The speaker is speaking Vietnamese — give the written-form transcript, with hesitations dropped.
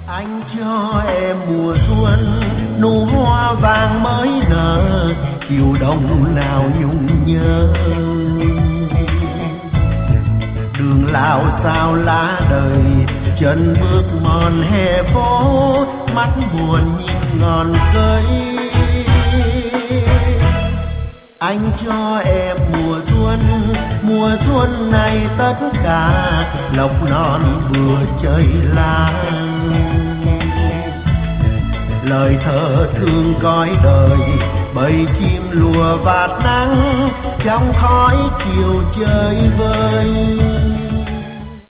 Anh cho em mùa xuân nụ hoa vàng mới nở, chiều đông nào nhung nhớ. Đường lao sao lá đời, chân bước mòn hè phố, mắt buồn nhìn ngọn cây. Anh cho em mùa xuân này tất cả lộc non vừa chơi lang. Lời thơ thương cõi đời, bầy chim lùa vạt nắng trong khói chiều chơi vơi.